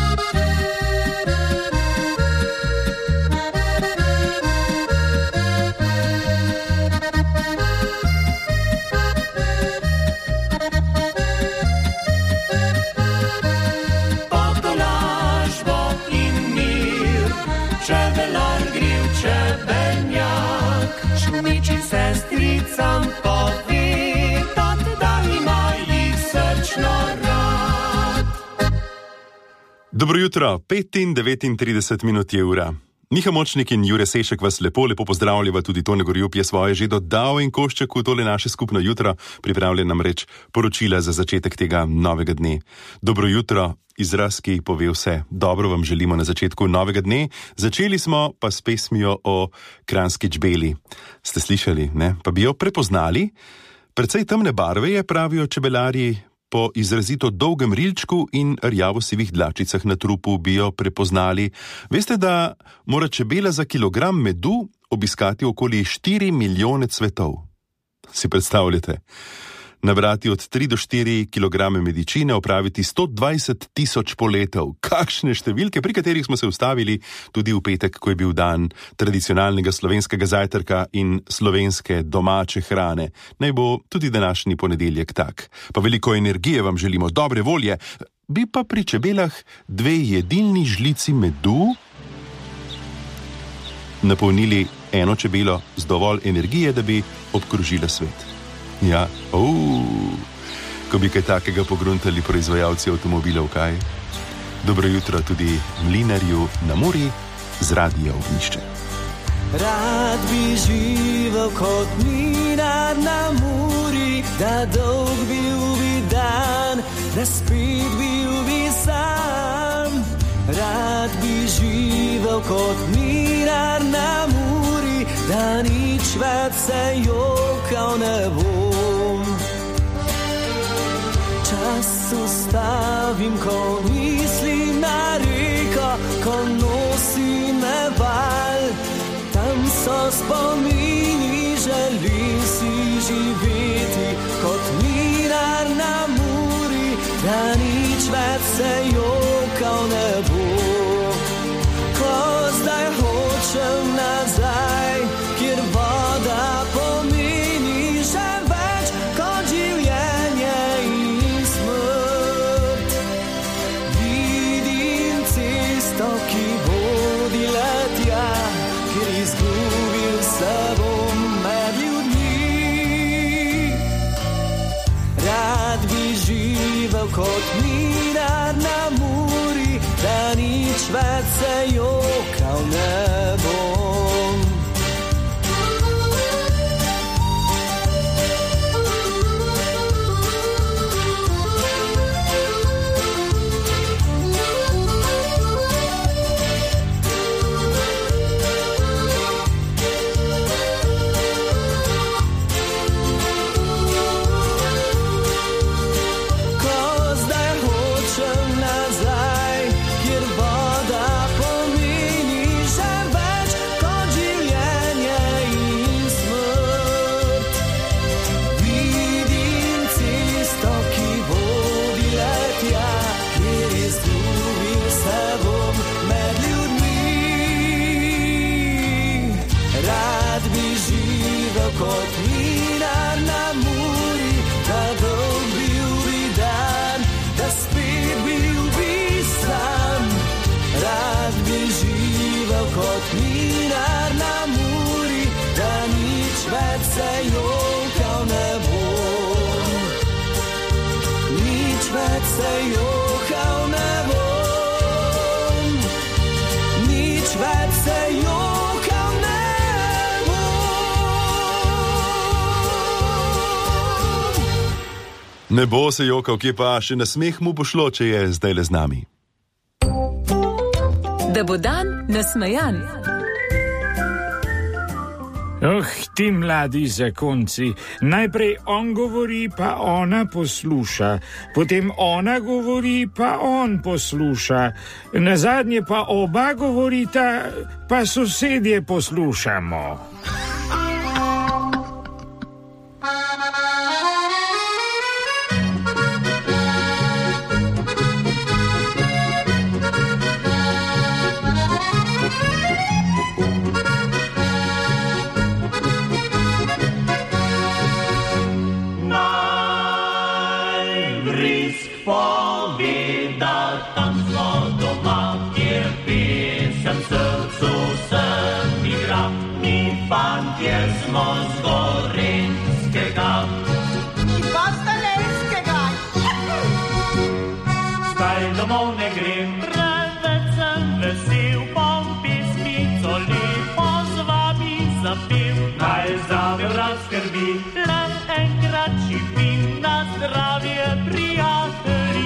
Potolažbo in mir, čebelar gre v čebelnjak. Šumečim sestricam povedat, da ima jih srčno rad. Dobro jutro, 5:39 minut je ura. Miha Močnik in Jure Sešek vas lepo pozdravljava, tudi Tone Gorjup je svoje že dodal in košček v tole naše skupno jutro, pripravljen namreč poročila za začetek tega novega dne. Dobro jutro, izraz, ki pove vse. Dobro vam želimo na začetku novega dne. Začeli smo pa s pesmijo o kranjski čebeli. Ste slišali, ne? Pa bi jo prepoznali? Precej temne barve je, pravijo čebelarji. Po izrazito dolgem rilčku in rjavo-sivih dlačicah na trupu bi jo prepoznali. Veste, da mora čebela za kilogram medu obiskati okoli 4 milijone cvetov. Si predstavljate? Nabrati od 3 do 4 kilograme medičine, opraviti 120 000 poletov. Kakšne številke, pri katerih smo se ustavili tudi v petek, ko je bil dan tradicionalnega slovenskega zajtrka in slovenske domače hrane. Naj bo tudi današnji ponedeljek tak. Pa veliko energije vam želimo, dobre volje. Bi pa pri čebelah 2 jedilni žlici medu napolnili eno čebelo z dovolj energije, da bi obkrožila svet. Ja, ko bi kaj takega pogruntali proizvajalci avtomobilov, kaj? Dobro jutro tudi mlinarju na Muri z Radia Ognjišče. Rad bi živel kot mlinar na Muri, da dolg bil bi dan, da spet bil bi sam. Rad bi živel kot mlinar na Muri, da nič več se jokal ne bom. Čas ustavim, ko mislim na reko, ko nosi me val. Tam so spomini, želim si živeti kot mlinar na Muri, da nič več se jokal ne bo. Ko zdaj hočem nazaj, kjer voda pomeni že več kot življenje in smrt. Vidim cesto, ki vodi le tja, kjer izgubil se bom med ljudmi. Rad bi živel kot mlinar na Muri, da nič več se jokal ne bom. Kot mlinar na Muri, da dolg bil bi dan, da spet bil bi sam. Rad bi živel kot mlinar na Muri, da nič več se jokal ne bom. Nič več se jokal ne bom. Nič več se jokal ne bom. Ne bo se jokal, kje pa še na smeh mu pošlo, če je zdaj le z nami. Da bo dan nasmejan. Ti mladi zakonci, najprej on govori, pa ona posluša, potem ona govori, pa on posluša, nazadnje pa oba govorita, pa sosedje poslušamo. Smo z Gorenjskega in pa Stalenskega. Zdaj domov ne grem, preveč sem vesel, bom pismico lepo z vami zapel. Naj zame vrag skrbi, le enkrat živim, na zdravje prijatelji.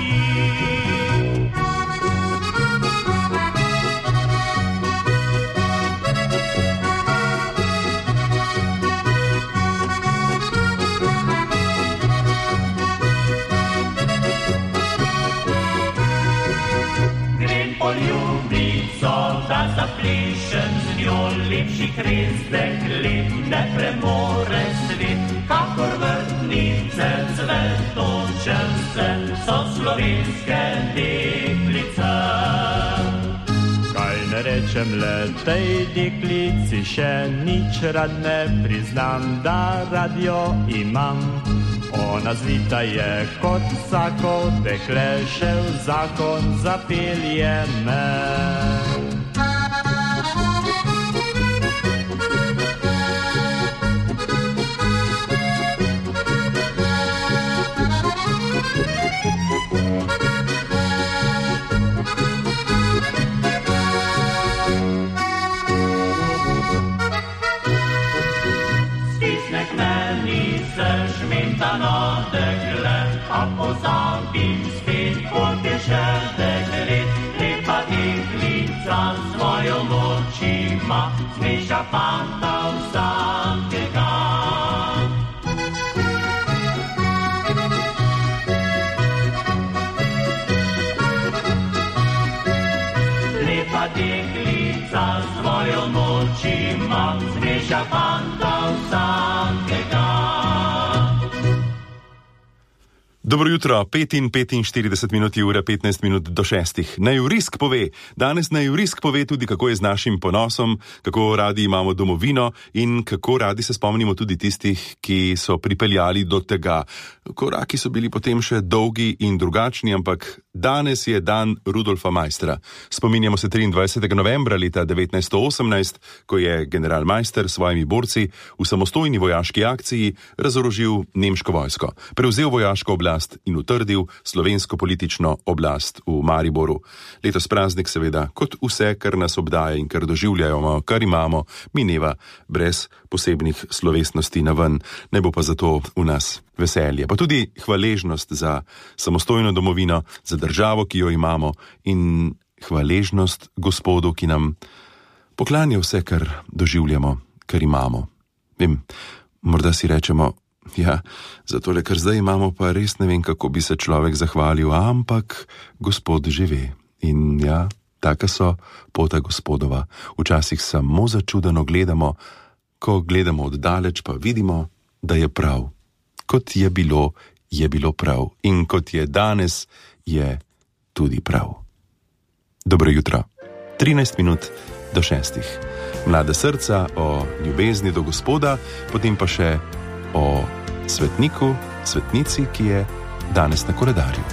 Da zaplešem z njo lepših res deklet, ne premore svet, kakor vrtnice cvetočem se, so slovenske deklice. Kaj ne rečem le tej deklici, še nič rad ne priznam, da radio imam. Ona zvita je kot vsako dekle, še v zakon zapelje me. mlada deklica, svojo moč imam, zmeša fanta vsakega. Dobro jutro, 5 in 45 minut, ura 15 minut do 6. Najurisk pove, danes Najurisk pove tudi, kako je z našim ponosom, kako radi imamo domovino in kako radi se spomnimo tudi tistih, ki so pripeljali do tega. Koraki so bili potem še dolgi in drugačni, ampak danes je dan Rudolfa Maistra. Spominjamo se 23. novembra leta 1918, ko je general Maister s svojimi borci v samostojni vojaški akciji razorožil nemško vojsko, prevzel vojaško oblast in utrdil slovensko politično oblast v Mariboru. Letos praznik seveda, kot vse, kar nas obdaja in kar doživljamo, kar imamo, mineva brez posebnih slovesnosti naven. Ne bo pa zato v nas veselje, pa tudi hvaležnost za samostojno domovino, za državo, ki jo imamo, in hvaležnost Gospodu, ki nam poklanja vse, kar doživljamo, kar imamo. Vem, morda si rečemo, ja, zato le, ker zdaj imamo, pa res ne vem, kako bi se človek zahvalil, ampak Gospod že ve. In ja, taka so pota Gospodova. Včasih samo začudeno gledamo, ko gledamo oddaleč, pa vidimo, da je prav. Kot je bilo prav. In kot je danes, je tudi prav. Dobro jutro. 13 minut do 6. Mlada srca o ljubezni do Gospoda, potem pa še o svetniku, svetnici, ki je danes na koledarju.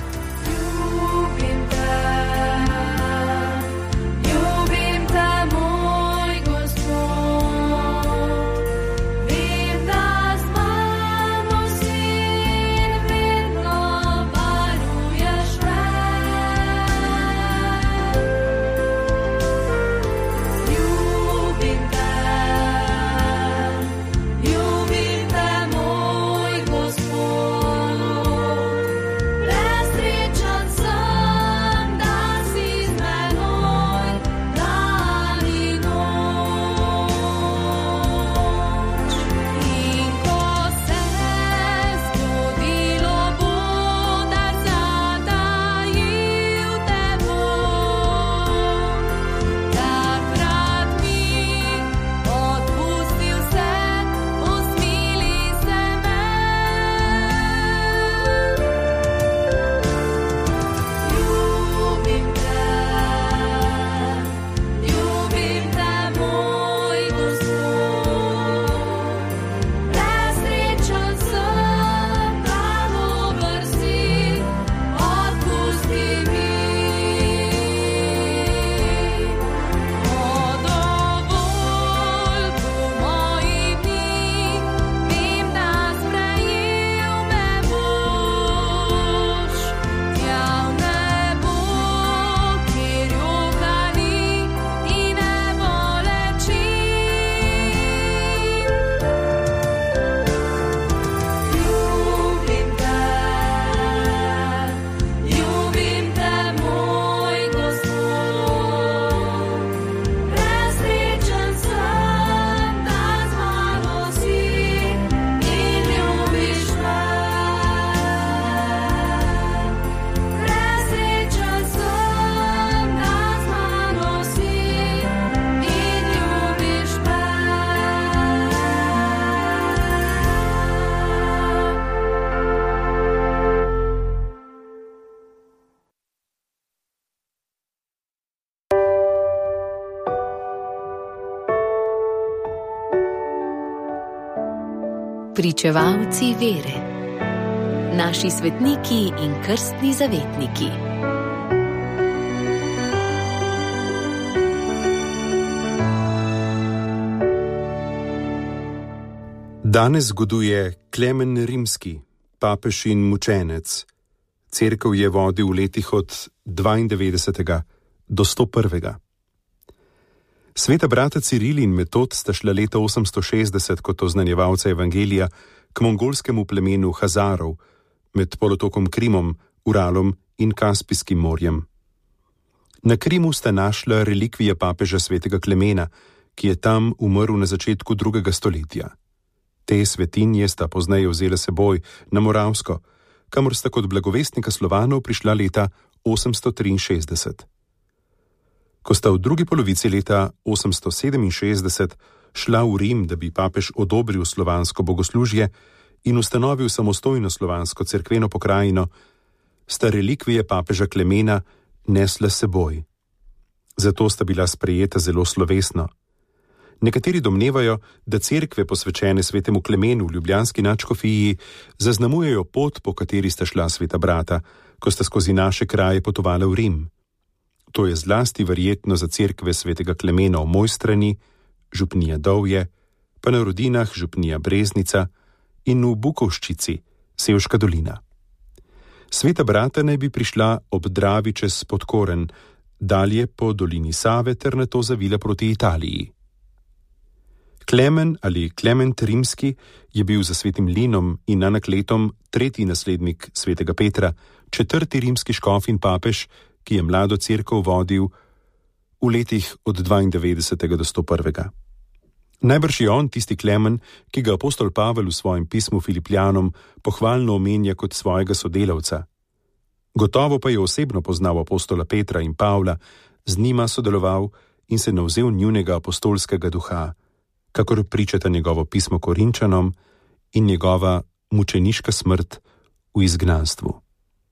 Pričevalci vere, naši svetniki in krstni zavetniki. Danes zgoduje Klemen Rimski, papež in mučenec. Cerkev je vodil v letih od 92. do 101. Sveta brata Ciril in Metod sta šla leta 860 kot oznanjevalca evangelija k mongolskemu plemenu Hazarov med polotokom Krimom, Uralom in Kaspijskim morjem. Na Krimu sta našla relikvije papeža svetega Klemena, ki je tam umrl na začetku 2. stoletja. Te svetinje sta pozneje vzela seboj na Moravsko, kamor sta kot blagovestnika Slovanov prišla leta 863. Ko sta v drugi polovici leta 867 šla v Rim, da bi papež odobril slovansko bogoslužje in ustanovil samostojno slovansko cerkveno pokrajino, sta relikvije papeža Klemena nesla seboj. Zato sta bila sprejeta zelo slovesno. Nekateri domnevajo, da cerkve posvečene svetemu Klemenu v ljubljanski nadškofiji zaznamujejo pot, po kateri sta šla sveta brata, ko sta skozi naše kraje potovala v Rim. To je zlasti verjetno za cerkve svetega Klemena v Mojstrani, župnija Dovje, pa na Rodinah župnija Breznica in v Bukovščici, Sevška dolina. Sveta brata naj bi prišla ob Dravi čez Podkoren, dalje po dolini Save ter nato zavila proti Italiji. Klemen ali Klement Rimski je bil za svetim Linom in Anakletom tretji naslednik svetega Petra, četrti rimski škof in papež, ki je mlado cerkev vodil v letih od 92. do 101. Najbrž je on tisti Klemen, ki ga apostol Pavel v svojem pismu Filipljanom pohvalno omenja kot svojega sodelavca. Gotovo pa je osebno poznal apostola Petra in Pavla, z njima sodeloval in se navzel njunega apostolskega duha, kakor pričata njegovo pismo Korinčanom in njegova mučeniška smrt v izgnanstvu.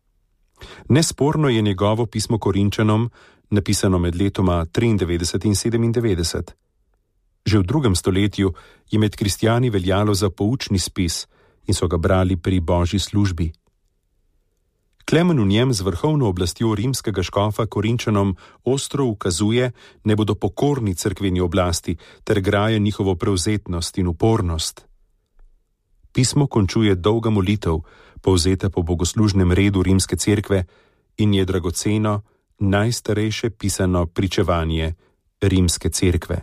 Nesporno je njegovo pismo Korinčanom napisano med letoma 93 in 97. Že v 2. stoletju je med kristjani veljalo za poučni spis in so ga brali pri božji službi. Klemen v njem z vrhovno oblastjo rimskega škofa Korinčanom ostro ukazuje, ne bodo pokorni cerkveni oblasti ter graje njihovo prevzetnost in upornost. Pismo končuje dolga molitev, povzeta po bogoslužnem redu rimske cerkve in je dragoceno, najstarejše pisano pričevanje rimske cerkve.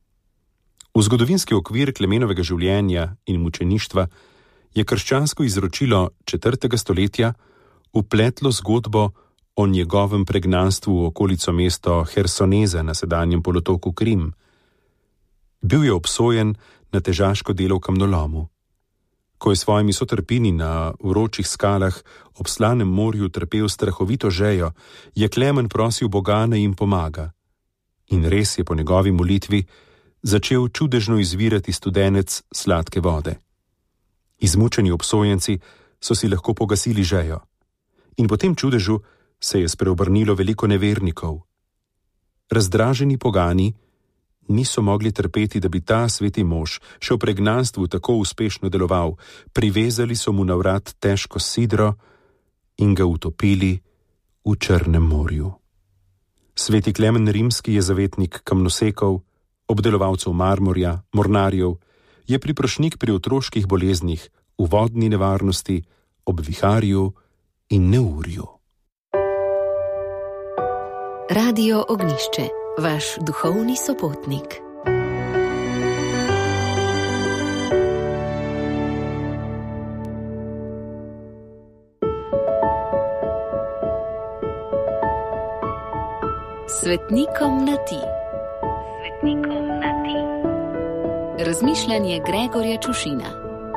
V zgodovinski okvir Klemenovega življenja in mučeništva je krščansko izročilo 4. stoletja vpletlo zgodbo o njegovem pregnanstvu v okolico mesto Hersoneze na sedanjem polotoku Krim. Bil je obsojen na težaško delo v kamnolomu. Ko je svojimi sotrpini na vročih skalah ob slanem morju trpel strahovito žejo, je Klemen prosil Boga, naj jim pomaga. In res je po njegovi molitvi začel čudežno izvirati studenec sladke vode. Izmučeni obsojenci so si lahko pogasili žejo. In po tem čudežu se je spreobrnilo veliko nevernikov. Razdraženi pogani niso mogli trpeti, da bi ta sveti mož še v pregnanstvu tako uspešno deloval, privezali so mu na vrat težko sidro in ga utopili v Črnem morju. Sveti Klemen Rimski je zavetnik kamnosekov, obdelovalcev marmorja, mornarjev, je priprošnik pri otroških boleznih, v vodni nevarnosti, ob viharju in neurju. Radio Ognjišče, vaš duhovni sopotnik. Svetnikom na ti. Svetnikom na ti. Razmišljanje Gregorja Čušina.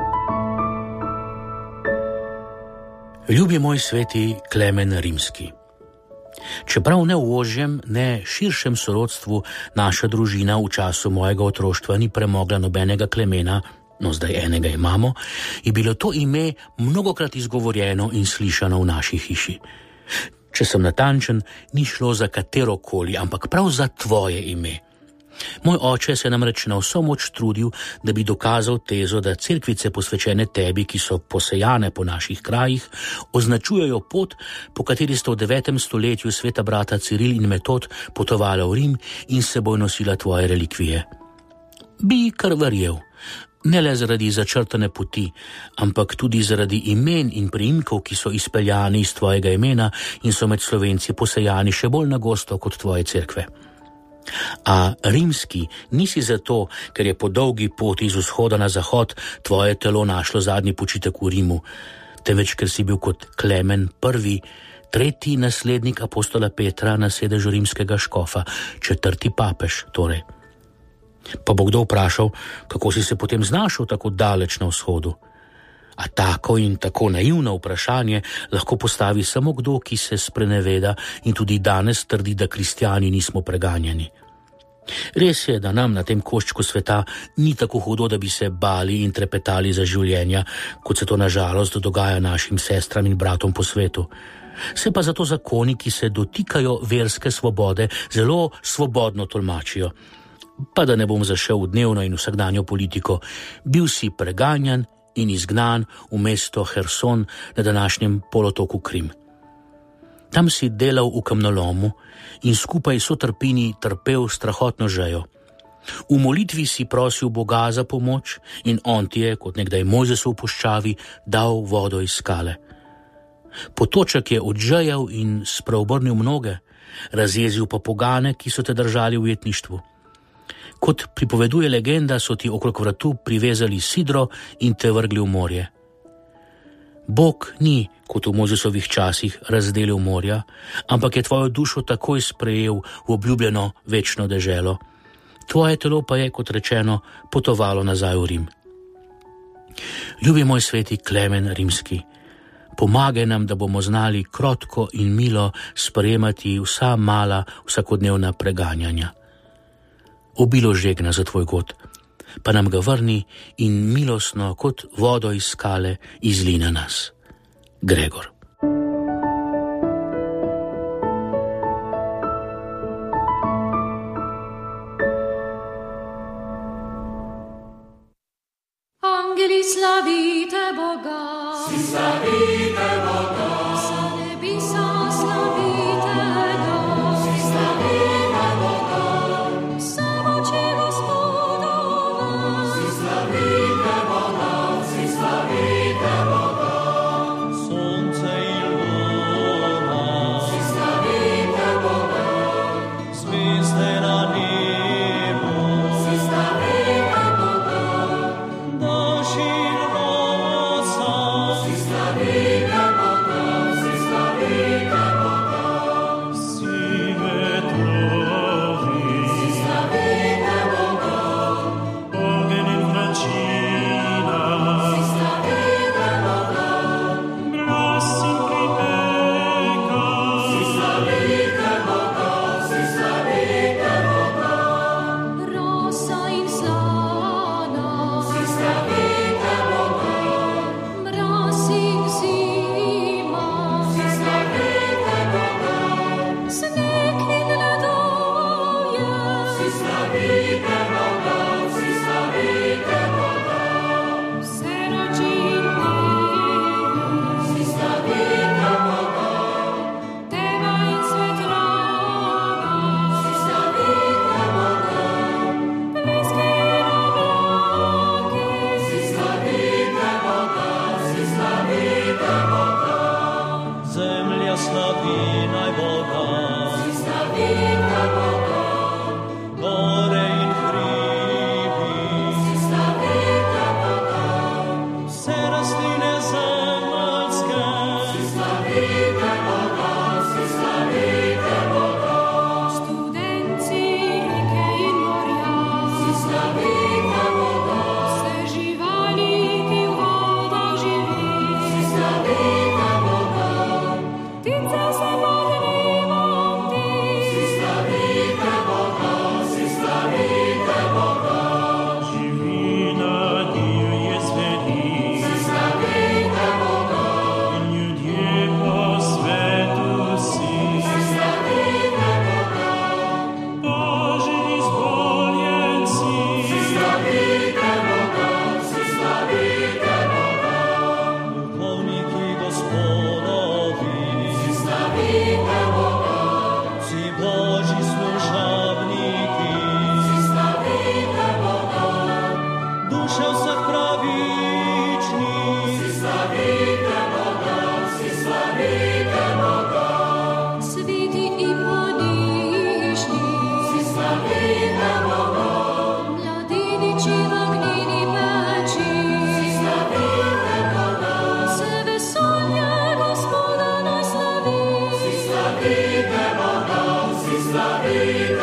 Ljubi moj sveti Klemen Rimski. Čeprav ne v ožjem, ne širšem sorodstvu naša družina v času mojega otroštva ni premogla nobenega Klemena, no zdaj enega imamo, je bilo to ime mnogokrat izgovorjeno in slišano v naši hiši. Če sem natančen, ni šlo za katerokoli, ampak prav za tvoje ime. Moj oče se namreč na vso moč trudil, da bi dokazal tezo, da cerkvice posvečene tebi, ki so posejane po naših krajih, označujejo pot, po kateri sta v 9. stoletju sveta brata Ciril in Metod potovala v Rim in s seboj nosila tvoje relikvije. Bi kar verjel, ne le zaradi začrtane poti, ampak tudi zaradi imen in priimkov, ki so izpeljani iz tvojega imena in so med Slovenci posejani še bolj nagosto kot tvoje cerkve. A Rimski nisi zato, ker je po dolgi poti iz vzhoda na zahod tvoje telo našlo zadnji počitek v Rimu, temveč ker si bil kot Klemen I, tretji naslednik apostola Petra na sedežu rimskega škofa, 4. papež torej. Pa bo kdo vprašal, kako si se potem znašel tako daleč na vzhodu? A tako in tako naivno vprašanje lahko postavi samo kdo, ki se spreneveda in tudi danes trdi, da kristjani nismo preganjeni. Res je, da nam na tem koščku sveta ni tako hudo, da bi se bali in trepetali za življenja, kot se to nažalost dogaja našim sestram in bratom po svetu. Se pa zato zakoni, ki se dotikajo verske svobode, zelo svobodno tolmačijo. Pa da ne bom zašel v dnevno in vsakdanjo politiko, bil si preganjan in izgnan v mesto Herson na današnjem polotoku Krim. Tam si delal v kamnolomu in skupaj so trpini trpel strahotno žejo. V molitvi si prosil Boga za pomoč in on ti je, kot nekdaj Mojzesov v puščavi, dal vodo iz skale. Potoček je odžejal in spreobrnil mnoge, razjezil pa pogane, ki so te držali v ujetništvu. Kot pripoveduje legenda, so ti okrog vratu privezali sidro in te vrgli v morje. Bog ni, kot v Mojzesovih časih, razdelil morja, ampak je tvojo dušo takoj sprejel v obljubljeno večno deželo. Tvoje telo pa je, kot rečeno, potovalo nazaj v Rim. Ljubi moj sveti Klemen Rimski, pomagaj nam, da bomo znali krotko in milo sprejemati vsa mala vsakodnevna preganjanja. Obilo žegna za tvoj god, pa nam ga vrni in milostno kot vodo iz skale izli na nas. Gregor. Angeli, slavite Boga, si slavite Boga, sa nebesa slavite Ga, si slavite Boga, se moči Gospodove, si slavite Boga, si slavite Boga, sonce in luna, si slavite Boga, zvezde na nebu, si slavite Boga, daš in rosa, si slavite Boga, si slavite Boga, si vetrovi, si slavite Boga, ogenj in vročina, si slavite Boga, glas in pripeka, si slavite Boga, si slavite Boga, rosa in slana, si slavite Boga, mraz in zima, si slavite Boga, sneg in ledovje, si slavite Boga, si slavite Boga, vse noči in dnevi, si slavite Boga, tema in svetlana, si slavite Boga, bliske in oblaki, si slavite Boga, si slavite Boga, zemlja slavi naj Boga, si slavite Boga, gore in hribi, si slavite Boga, vse rastline zemeljske, si slavite Boga, si slavite Boga, studenci reke in morja, si slavite Boga, vse živali, ki v vodah živi, si slavite Boga, ptice se pod nebom ti, si slavite Boga, si slavite Boga, živina divje zveri, si slavite Boga, ljudje po svetu si, si slavite Boga, Božji izvoljenci, si slavite Boga, si slavite Boga, duhovniki Gospodovi, si slavite Boga, si Božji služabniki, si slavite Boga, duše vseh pravičnih, si slavite Boga, si slavite Boga, sveti in ponižni, si slavite Boga, mladeniči v ognjeni peči, si slavite Boga, vse vesolje Gospoda naj slavi, si slavite Boga, si slavite